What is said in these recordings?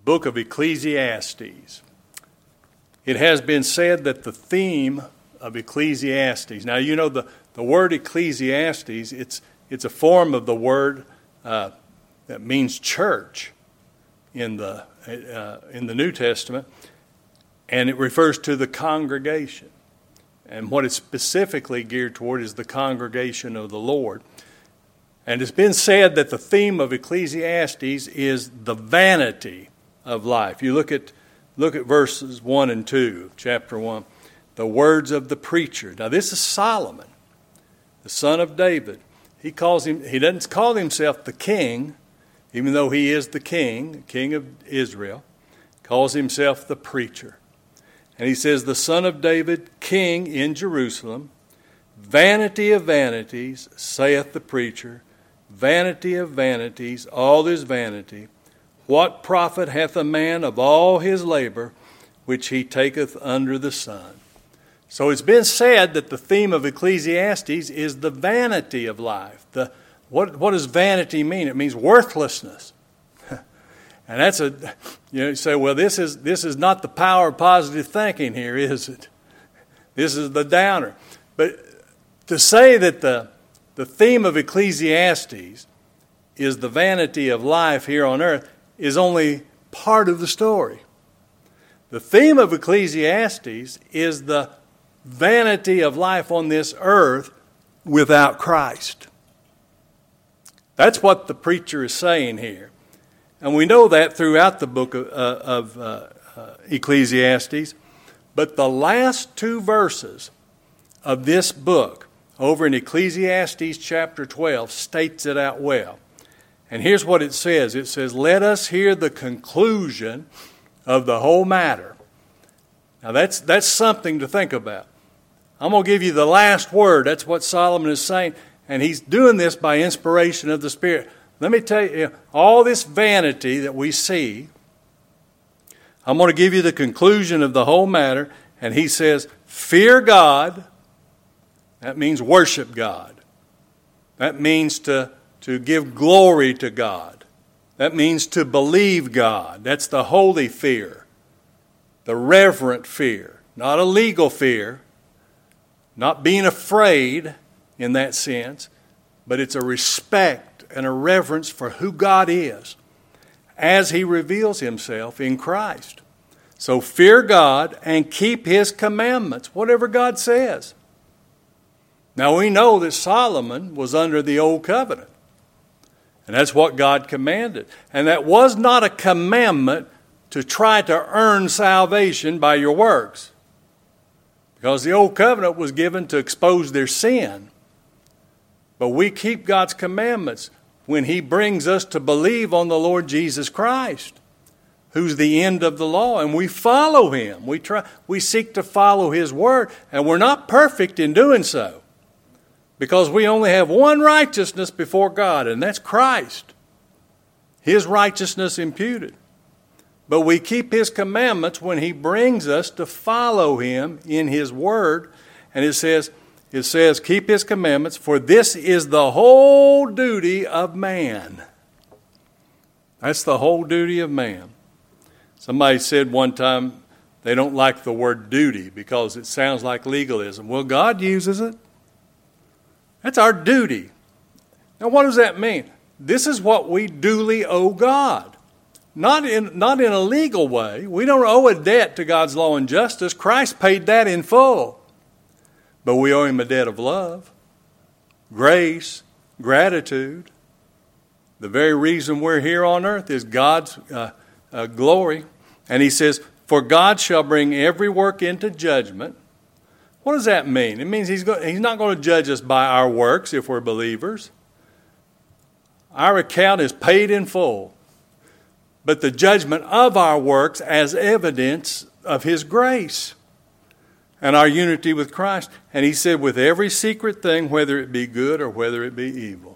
book of Ecclesiastes. It has been said that the theme of Ecclesiastes, now you know the word Ecclesiastes, it's a form of the word that means church in the New Testament, and it refers to the congregation. And what it's specifically geared toward is the congregation of the Lord. And it's been said that the theme of Ecclesiastes is the vanity of life. You look at verses 1 and 2 of chapter 1. The words of the preacher. Now this is Solomon, the son of David. He doesn't call himself the king, even though he is the king of Israel. Calls himself the preacher. And he says, the son of David, king in Jerusalem, vanity of vanities, saith the preacher, vanity of vanities, all is vanity. What profit hath a man of all his labor which he taketh under the sun? So it's been said that the theme of Ecclesiastes is the vanity of life. What does vanity mean? It means worthlessness. And that's you say, well, this is not the power of positive thinking here, is it? This is the downer. But to say that the theme of Ecclesiastes is the vanity of life here on earth is only part of the story. The theme of Ecclesiastes is the vanity of life on this earth without Christ. That's what the preacher is saying here. And we know that throughout the book of Ecclesiastes. But the last two verses of this book, over in Ecclesiastes chapter 12, states it out well. And here's what it says. It says, let us hear the conclusion of the whole matter. Now that's something to think about. I'm going to give you the last word. That's what Solomon is saying. And he's doing this by inspiration of the Spirit. Let me tell you, all this vanity that we see, I'm going to give you the conclusion of the whole matter. And he says, fear God. That means worship God. That means to give glory to God. That means to believe God. That's the holy fear, the reverent fear, not a legal fear, not being afraid in that sense, but it's a respect and a reverence for who God is as He reveals Himself in Christ. So fear God and keep His commandments, whatever God says. Now we know that Solomon was under the old covenant. And that's what God commanded. And that was not a commandment to try to earn salvation by your works. Because the old covenant was given to expose their sin. But we keep God's commandments when He brings us to believe on the Lord Jesus Christ, who's the end of the law, and we follow Him. We seek to follow His word, and we're not perfect in doing so, because we only have one righteousness before God, and that's Christ, His righteousness imputed. But we keep His commandments when He brings us to follow Him in His word, and it says, keep His commandments, for this is the whole duty of man. That's the whole duty of man. Somebody said one time they don't like the word duty because it sounds like legalism. Well, God uses it. That's our duty. Now, what does that mean? This is what we duly owe God. Not in a legal way. We don't owe a debt to God's law and justice. Christ paid that in full. But we owe Him a debt of love, grace, gratitude. The very reason we're here on earth is God's glory. And He says, for God shall bring every work into judgment. What does that mean? It means He's not going to judge us by our works if we're believers. Our account is paid in full. But the judgment of our works as evidence of His grace and our unity with Christ. And He said, with every secret thing, whether it be good or whether it be evil.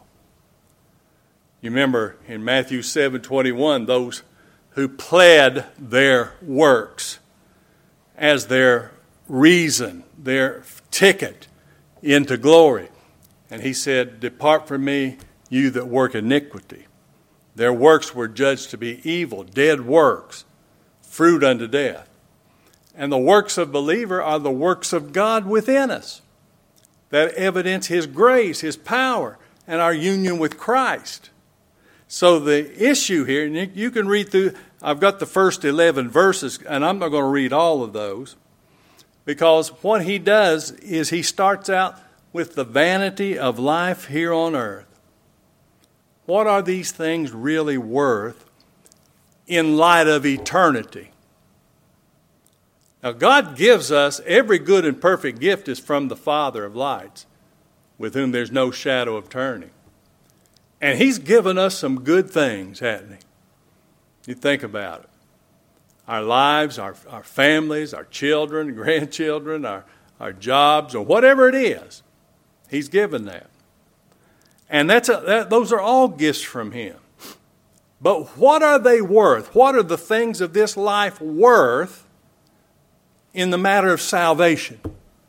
You remember in Matthew 7:21, those who pled their works as their reason, their ticket into glory. And He said, depart from me, you that work iniquity. Their works were judged to be evil, dead works, fruit unto death. And the works of believer are the works of God within us that evidence His grace, His power, and our union with Christ. So the issue here, and you can read through, I've got the first 11 verses, and I'm not going to read all of those, because what he does is he starts out with the vanity of life here on earth. What are these things really worth in light of eternity? Now, God gives us every good and perfect gift is from the Father of lights, with whom there's no shadow of turning. And He's given us some good things, hasn't He? You think about it. Our lives, our families, our children, grandchildren, our jobs, or whatever it is, He's given that. And those are all gifts from Him. But what are they worth? What are the things of this life worth in the matter of salvation?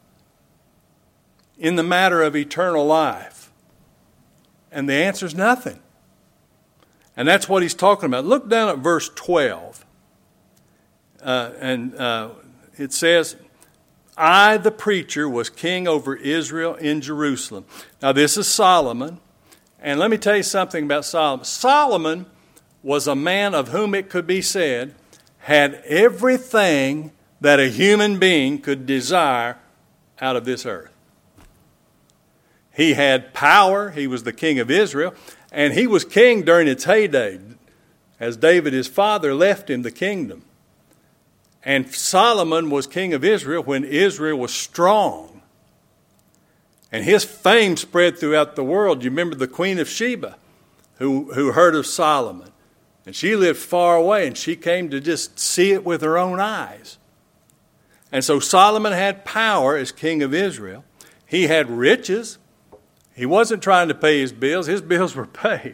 In the matter of eternal life? And the answer is nothing. And that's what he's talking about. Look down at verse 12. It says, I, the preacher, was king over Israel in Jerusalem. Now, this is Solomon. And let me tell you something about Solomon. Solomon was a man of whom it could be said, had everything that a human being could desire out of this earth. He had power. He was the king of Israel. And he was king during its heyday, as David, his father, left him the kingdom. And Solomon was king of Israel when Israel was strong. And his fame spread throughout the world. You remember the Queen of Sheba who heard of Solomon. And she lived far away, and she came to just see it with her own eyes. And so Solomon had power as king of Israel. He had riches. He wasn't trying to pay his bills. His bills were paid.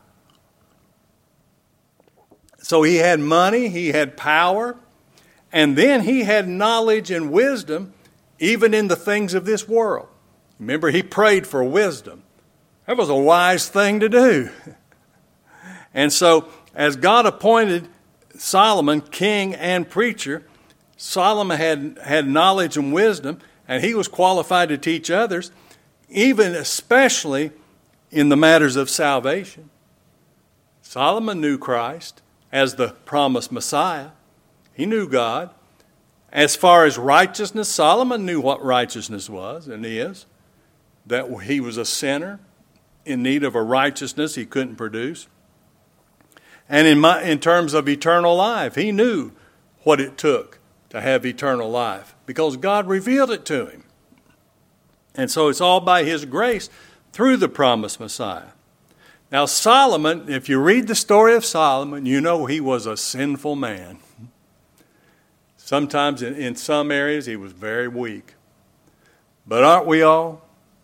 So he had money, he had power, and then he had knowledge and wisdom even in the things of this world. Remember, he prayed for wisdom. That was a wise thing to do. And so, as God appointed Solomon king and preacher, Solomon had knowledge and wisdom, and he was qualified to teach others, even especially in the matters of salvation. Solomon knew Christ as the promised Messiah. He knew God. As far as righteousness, Solomon knew what righteousness was and is, that he was a sinner in need of a righteousness he couldn't produce. And in terms of eternal life, he knew what it took to have eternal life because God revealed it to him. And so it's all by His grace through the promised Messiah. Now Solomon, if you read the story of Solomon, you know he was a sinful man. Sometimes in some areas he was very weak. But aren't we all?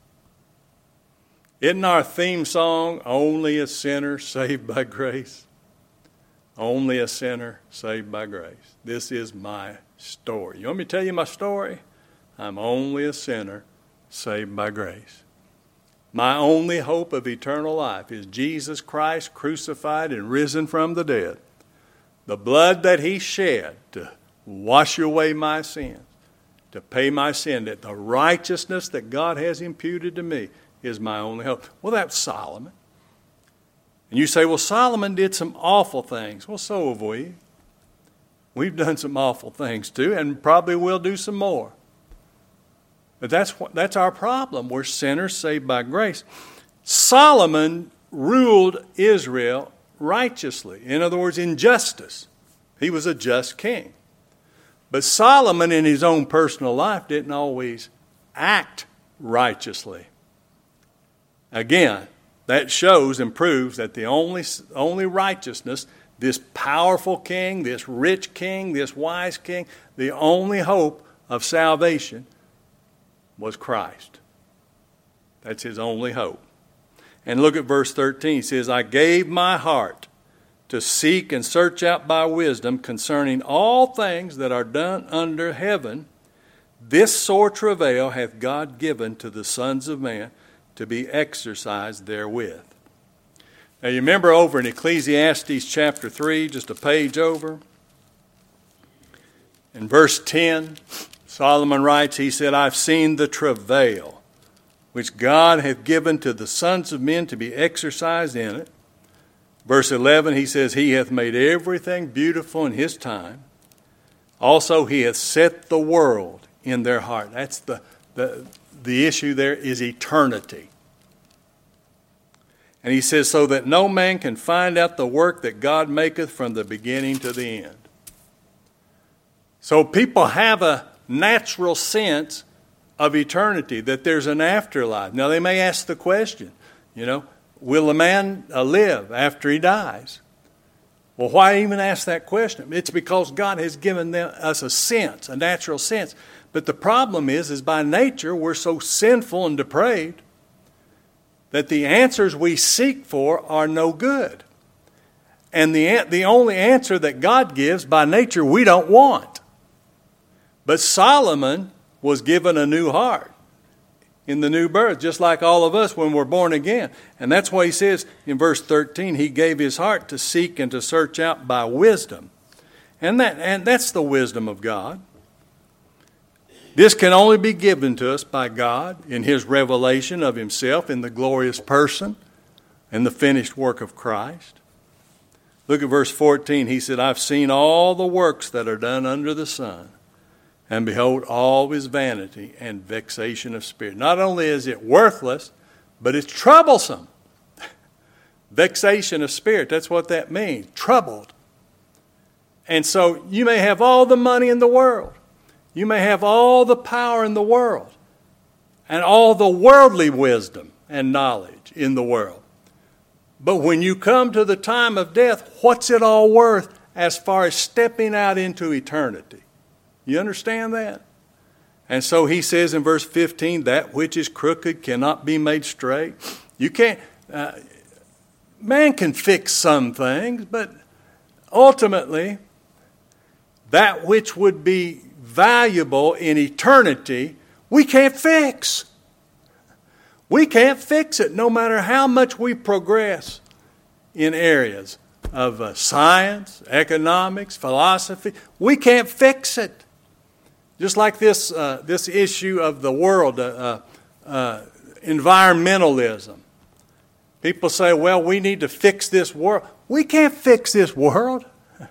Isn't our theme song, Only a Sinner Saved by Grace? Only a sinner saved by grace. This is my story. You want me to tell you my story? I'm only a sinner saved by grace. My only hope of eternal life is Jesus Christ crucified and risen from the dead. The blood that He shed to wash away my sins, to pay my sin, that the righteousness that God has imputed to me is my only hope. Well, that's Solomon. And you say, well, Solomon did some awful things. Well, so have we. We've done some awful things too, and probably will do some more. But that's our problem. We're sinners saved by grace. Solomon ruled Israel righteously. In other words, in justice. He was a just king. But Solomon in his own personal life didn't always act righteously. Again, that shows and proves that the only righteousness, this powerful king, this rich king, this wise king, the only hope of salvation was Christ. That's His only hope. And look at verse 13. He says, I gave my heart to seek and search out by wisdom concerning all things that are done under heaven. This sore travail hath God given to the sons of man to be exercised therewith. Now you remember over in Ecclesiastes chapter 3, just a page over, in verse 10, Solomon writes, he said, I've seen the travail which God hath given to the sons of men to be exercised in it. Verse 11, he says, he hath made everything beautiful in his time. Also, he hath set the world in their heart. That's the issue there is eternity. And he says, so that no man can find out the work that God maketh from the beginning to the end. So people have a natural sense of eternity, that there's an afterlife. Now they may ask the question, will a man live after he dies? Well, why even ask that question? It's because God has given us a sense, a natural sense. But the problem is by nature we're so sinful and depraved that the answers we seek for are no good. And the only answer that God gives by nature we don't want. But Solomon was given a new heart in the new birth, just like all of us when we're born again. And that's why he says in verse 13, he gave his heart to seek and to search out by wisdom. And that's the wisdom of God. This can only be given to us by God in his revelation of himself in the glorious person and the finished work of Christ. Look at verse 14. He said, I've seen all the works that are done under the sun. And behold, all is vanity and vexation of spirit. Not only is it worthless, but it's troublesome. Vexation of spirit, that's what that means. Troubled. And so you may have all the money in the world. You may have all the power in the world. And all the worldly wisdom and knowledge in the world. But when you come to the time of death, what's it all worth as far as stepping out into eternity? You understand that? And so he says in verse 15, that which is crooked cannot be made straight. You can't, man can fix some things, but ultimately, that which would be valuable in eternity, we can't fix. We can't fix it no matter how much we progress in areas of science, economics, philosophy. We can't fix it. Just like this issue of the world, environmentalism. People say, well, we need to fix this world. We can't fix this world.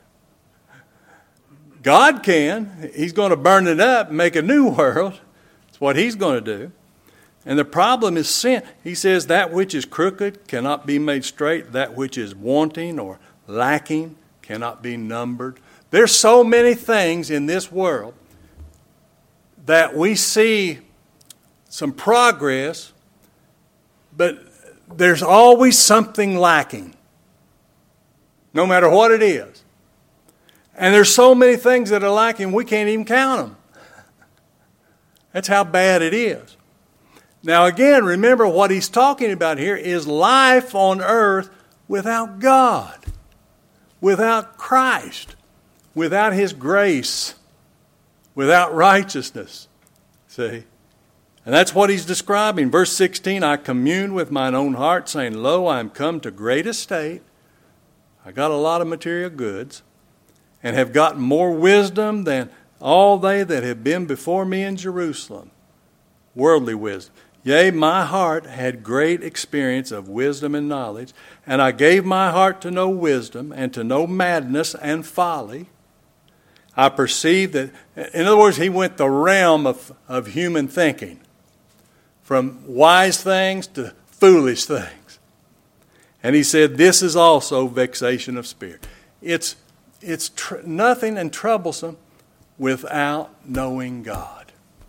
God can. He's going to burn it up and make a new world. That's what he's going to do. And the problem is sin. He says that which is crooked cannot be made straight. That which is wanting or lacking cannot be numbered. There's so many things in this world that we see some progress, but there's always something lacking, no matter what it is. And there's so many things that are lacking, we can't even count them. That's how bad it is. Now again, remember what he's talking about here is life on earth without God, without Christ, without his grace, without righteousness. See? And that's what he's describing. Verse 16, I communed with mine own heart, saying, lo, I am come to great estate. I got a lot of material goods, and have gotten more wisdom than all they that have been before me in Jerusalem. Worldly wisdom. Yea, my heart had great experience of wisdom and knowledge, and I gave my heart to know wisdom, and to know madness and folly. I perceived that, in other words, he went the realm of human thinking, from wise things to foolish things. And he said, this is also vexation of spirit. It's nothing and troublesome without knowing God,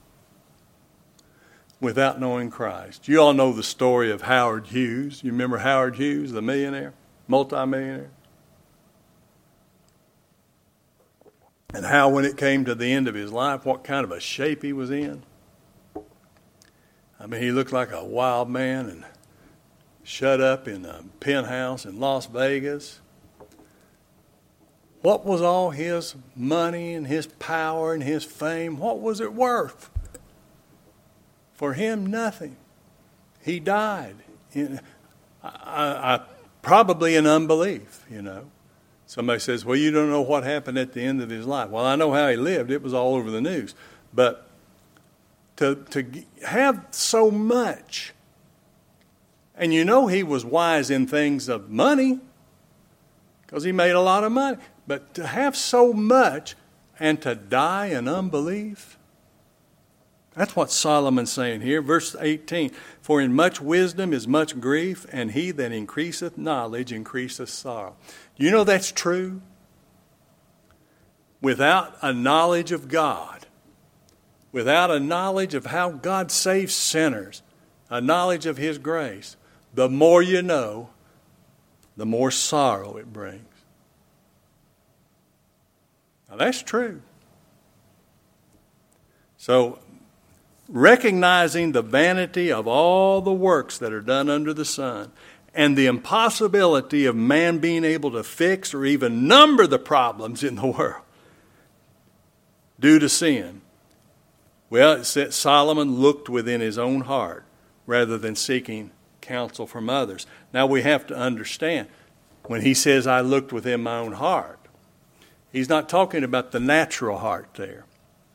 without knowing Christ. You all know the story of Howard Hughes. You remember Howard Hughes, the millionaire, multimillionaire? And how when it came to the end of his life, what kind of a shape he was in. I mean, he looked like a wild man and shut up in a penthouse in Las Vegas. What was all his money and his power and his fame, what was it worth? For him, nothing. He died. I probably in unbelief, Somebody says, well, you don't know what happened at the end of his life. Well, I know how he lived. It was all over the news. But to have so much, and he was wise in things of money because he made a lot of money. But to have so much and to die in unbelief, that's what Solomon's saying here. Verse 18, for in much wisdom is much grief, and he that increaseth knowledge increaseth sorrow. You know that's true? Without a knowledge of God, without a knowledge of how God saves sinners, a knowledge of his grace, the more you know, the more sorrow it brings. Now that's true. So, recognizing the vanity of all the works that are done under the sun and the impossibility of man being able to fix or even number the problems in the world due to sin. Well, it said Solomon looked within his own heart rather than seeking counsel from others. Now we have to understand, when he says, I looked within my own heart, he's not talking about the natural heart there.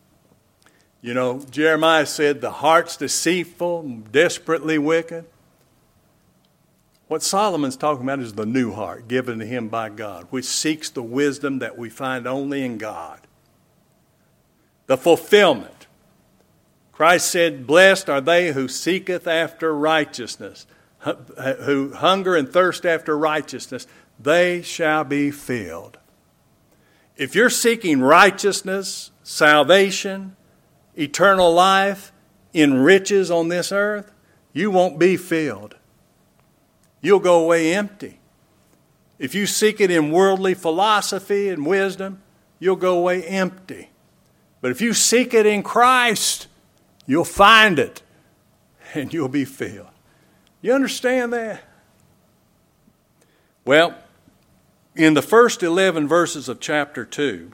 Jeremiah said, the heart's deceitful, desperately wicked. What Solomon's talking about is the new heart given to him by God, which seeks the wisdom that we find only in God. The fulfillment. Christ said, blessed are they who seeketh after righteousness, who hunger and thirst after righteousness, they shall be filled. If you're seeking righteousness, salvation, eternal life in riches on this earth, you won't be filled. You'll go away empty. If you seek it in worldly philosophy and wisdom, you'll go away empty. But if you seek it in Christ, you'll find it and you'll be filled. You understand that? Well, in the first 11 verses of chapter 2,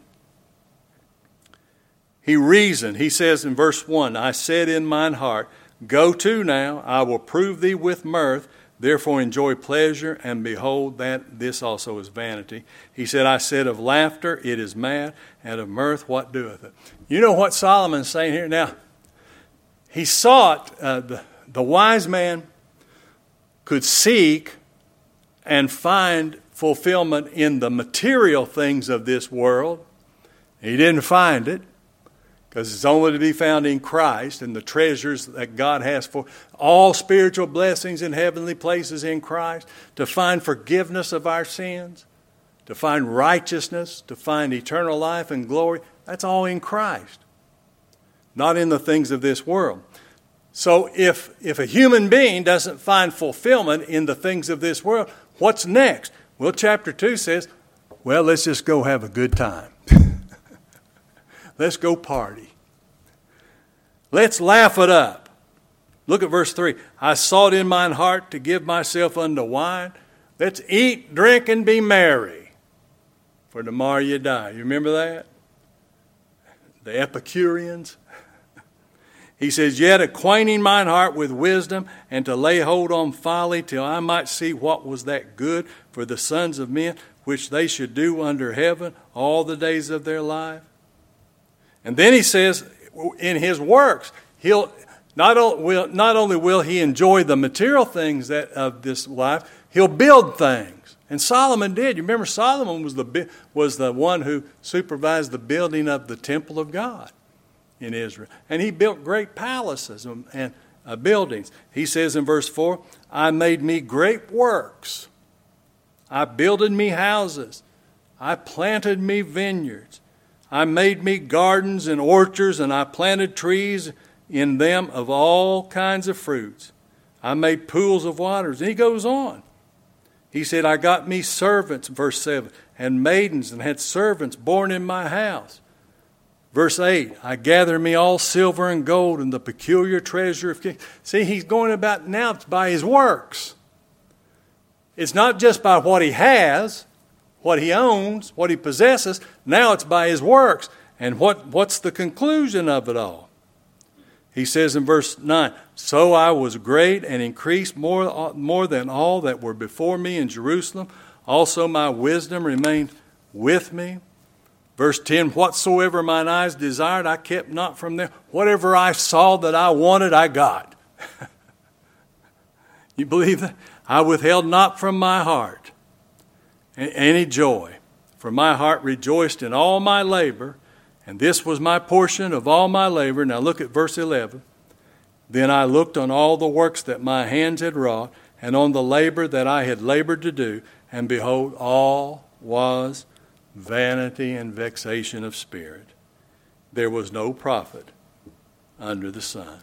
he reasoned. He says in verse 1, I said in mine heart, go to now, I will prove thee with mirth, therefore enjoy pleasure, and behold that this also is vanity. He said, I said of laughter, it is mad, and of mirth, what doeth it? You know what Solomon's saying here? Now, he sought, the wise man could seek and find fulfillment in the material things of this world. He didn't find it, because it's only to be found in Christ and the treasures that God has for all spiritual blessings in heavenly places in Christ, to find forgiveness of our sins, to find righteousness, to find eternal life and glory. That's all in Christ, not in the things of this world. So if a human being doesn't find fulfillment in the things of this world, what's next? Well, chapter 2 says, well, let's just go have a good time. Let's go party. Let's laugh it up. Look at verse 3. I sought in mine heart to give myself unto wine. Let's eat, drink, and be merry, for tomorrow you die. You remember that? The Epicureans. He says, yet acquainting mine heart with wisdom, and to lay hold on folly, till I might see what was that good for the sons of men, which they should do under heaven all the days of their life. And then he says, in his works, he'll not only will he enjoy the material things of this life, he'll build things. And Solomon did. You remember, Solomon was the one who supervised the building of the temple of God in Israel. And he built great palaces and buildings. He says in verse 4, I made me great works. I builded me houses. I planted me vineyards. I made me gardens and orchards, and I planted trees in them of all kinds of fruits. I made pools of waters. And he goes on. He said, I got me servants, verse 7, and maidens, and had servants born in my house. Verse 8, I gathered me all silver and gold and the peculiar treasure of kings. See, he's going about now by his works. It's not just by what he has, what he owns, what he possesses. Now it's by his works. And what's the conclusion of it all? He says in verse 9, so I was great and increased more than all that were before me in Jerusalem. Also my wisdom remained with me. Verse 10, whatsoever mine eyes desired, I kept not from them. Whatever I saw that I wanted, I got. You believe that? I withheld not from my heart any joy. For my heart rejoiced in all my labor, and this was my portion of all my labor. Now look at verse 11. Then I looked on all the works that my hands had wrought, and on the labor that I had labored to do, and behold, all was vanity and vexation of spirit. There was no profit under the sun.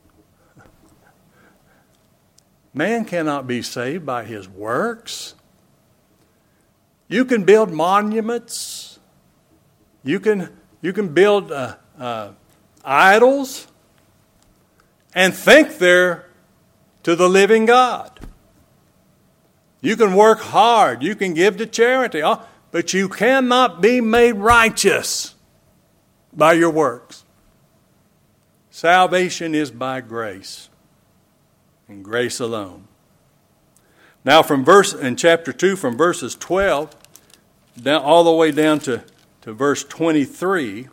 Man cannot be saved by his works. You can build monuments. You can build idols and think they're to the living God. You can work hard. You can give to charity. But you cannot be made righteous by your works. Salvation is by grace, and grace alone. Now in chapter 2, from verses 12 down all the way down to verse 23,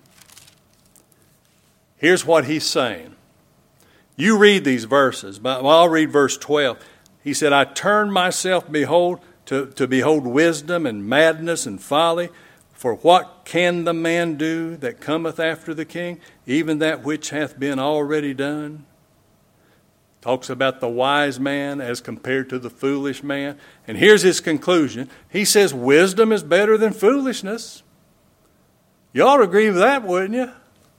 here's what he's saying. You read these verses, but I'll read verse 12. He said, I turned myself to behold wisdom and madness and folly. For what can the man do that cometh after the king? Even that which hath been already done. Talks about the wise man as compared to the foolish man. And here's his conclusion. He says wisdom is better than foolishness. You ought to agree with that, wouldn't you?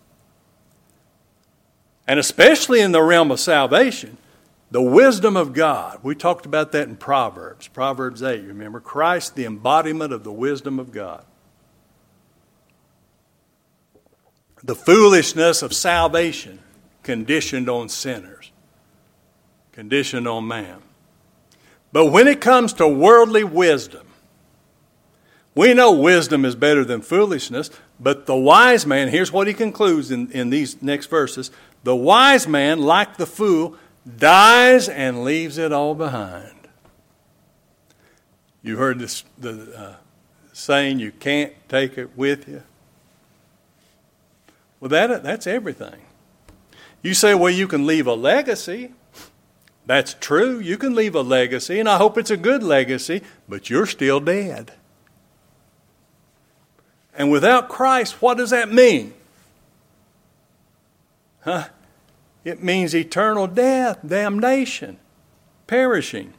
And especially in the realm of salvation. The wisdom of God. We talked about that in Proverbs. Proverbs 8, remember? Christ, the embodiment of the wisdom of God. The foolishness of salvation conditioned on sinners. Conditioned on man. But when it comes to worldly wisdom, we know wisdom is better than foolishness, but the wise man, here's what he concludes in these next verses. The wise man, like the fool, dies and leaves it all behind. You heard the saying, you can't take it with you. Well, that's everything. You say, well, you can leave a legacy. That's true. You can leave a legacy, and I hope it's a good legacy, but you're still dead. And without Christ, what does that mean? It means eternal death, damnation, perishing.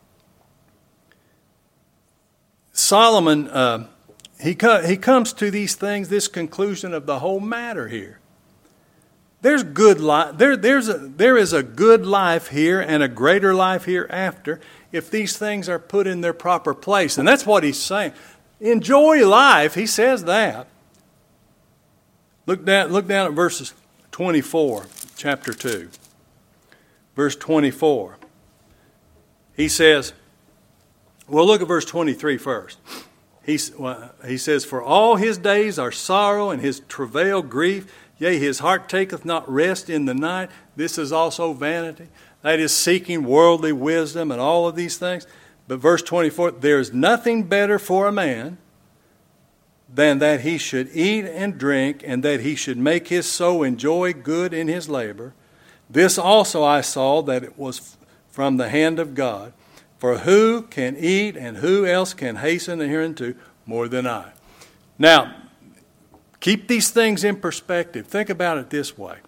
Solomon, he comes to these things, this conclusion of the whole matter here. There's good life. There is a good life here and a greater life hereafter if these things are put in their proper place. And that's what he's saying. Enjoy life, he says that. Look down at verses 24, chapter 2. Verse 24. He says, well, look at verse 23 first. He says, for all his days are sorrow and his travail grief. Yea, his heart taketh not rest in the night. This is also vanity. That is seeking worldly wisdom and all of these things. But verse 24, there is nothing better for a man than that he should eat and drink, and that he should make his soul enjoy good in his labor. This also I saw, that it was from the hand of God. For who can eat and who else can hasten hereunto more than I? Now, keep these things in perspective. Think about it this way.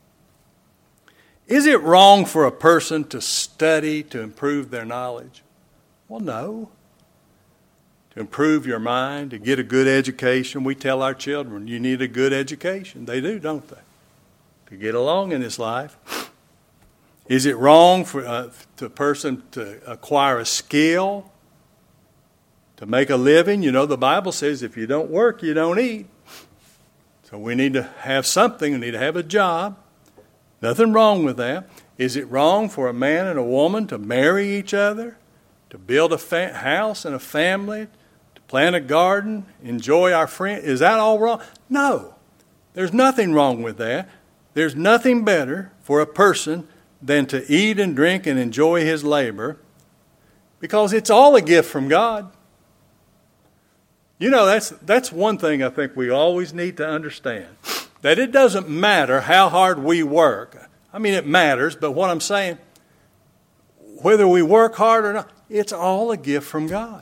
Is it wrong for a person to study to improve their knowledge? Well, no. To improve your mind, to get a good education. We tell our children, you need a good education. They do, don't they? To get along in this life. Is it wrong for a person to acquire a skill, to make a living? You know, the Bible says if you don't work, you don't eat. So we need to have something. We need to have a job. Nothing wrong with that. Is it wrong for a man and a woman to marry each other, to build a house and a family, to plant a garden, enjoy our friends? Is that all wrong? No. There's nothing wrong with that. There's nothing better for a person than to eat and drink and enjoy his labor, because it's all a gift from God. You know, that's one thing I think we always need to understand, that it doesn't matter how hard we work. I mean, it matters, but what I'm saying, whether we work hard or not, it's all a gift from God.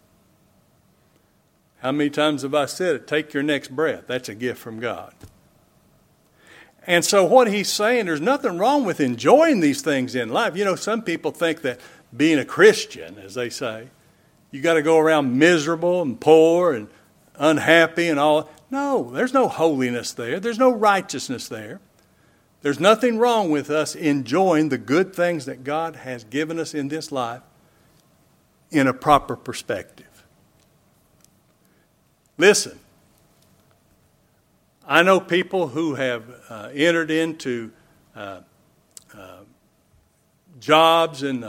How many times have I said it? Take your next breath. That's a gift from God. And so what he's saying, there's nothing wrong with enjoying these things in life. You know, some people think that being a Christian, as they say, you got to go around miserable and poor and unhappy and all. No, there's no holiness there. There's no righteousness there. There's nothing wrong with us enjoying the good things that God has given us in this life in a proper perspective. Listen, I know people who have entered into jobs and,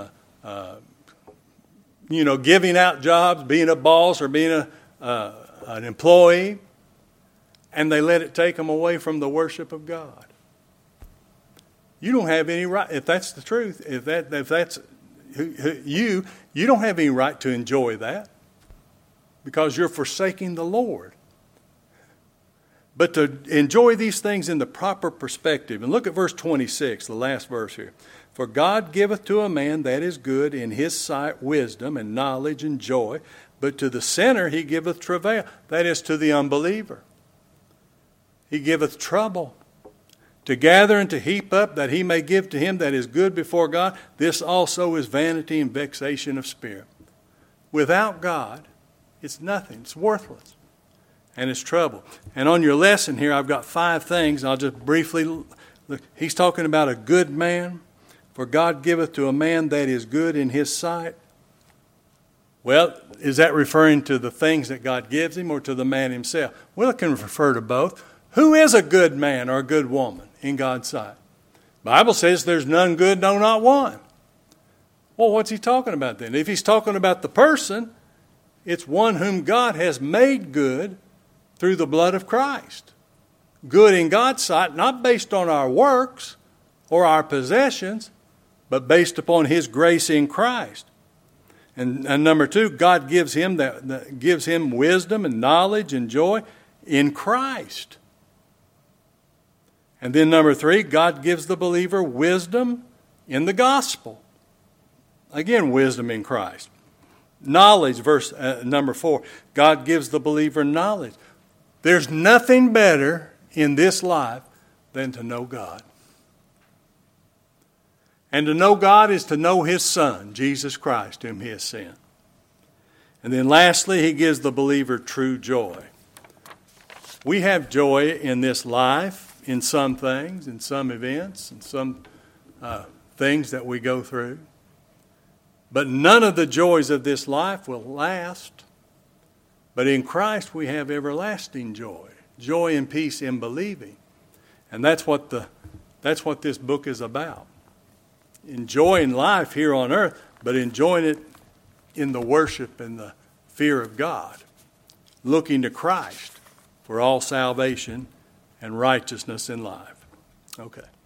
giving out jobs, being a boss or being an employee, and they let it take them away from the worship of God. You don't have any right, if that's the truth, if that's you don't have any right to enjoy that, because you're forsaking the Lord. But to enjoy these things in the proper perspective. And look at verse 26, the last verse here. For God giveth to a man that is good in his sight wisdom and knowledge and joy, but to the sinner he giveth travail. That is, to the unbeliever. He giveth trouble. To gather and to heap up, that he may give to him that is good before God. This also is vanity and vexation of spirit. Without God, it's nothing. It's worthless. And it's trouble. And on your lesson here, I've got 5 things. I'll just briefly look. He's talking about a good man. For God giveth to a man that is good in his sight. Well, is that referring to the things that God gives him or to the man himself? Well, it can refer to both. Who is a good man or a good woman in God's sight? The Bible says there's none good, no, not one. Well, what's he talking about then? If he's talking about the person, it's one whom God has made good through the blood of Christ. Good in God's sight, not based on our works or our possessions, but based upon his grace in Christ. And number 2, God gives him gives him wisdom and knowledge and joy in Christ. And then number 3, God gives the believer wisdom in the gospel. Again, wisdom in Christ. Knowledge, verse number 4, God gives the believer knowledge. There's nothing better in this life than to know God. And to know God is to know his Son, Jesus Christ, whom he has sent. And then lastly, he gives the believer true joy. We have joy in this life, in some things, in some events, in some things that we go through. But none of the joys of this life will last. But in Christ we have everlasting joy. Joy and peace in believing. And that's what this book is about. Enjoying life here on earth, but enjoying it in the worship and the fear of God. Looking to Christ for all salvation and righteousness in life. Okay.